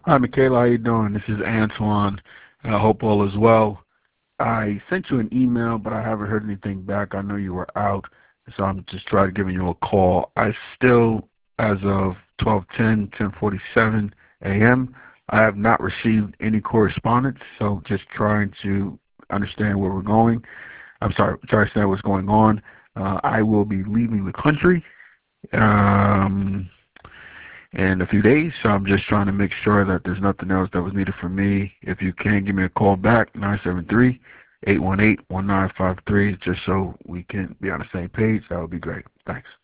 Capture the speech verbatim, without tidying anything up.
Hi, Michaela. How you doing? This is Antoine. I hope all is well. I sent you an email, but I haven't heard anything back. I know you were out, so I'm just trying to give you a call. I still, as of twelve ten, ten forty-seven a m, I have not received any correspondence, so just trying to understand where we're going. I'm sorry, trying to understand what's going on. Uh, I will be leaving the country. Um, in a few days. So I'm just trying to make sure that there's nothing else that was needed from me. If you can, give me a call back, nine seven three, eight one eight, one nine five three, just so we can be on the same page. That would be great. Thanks.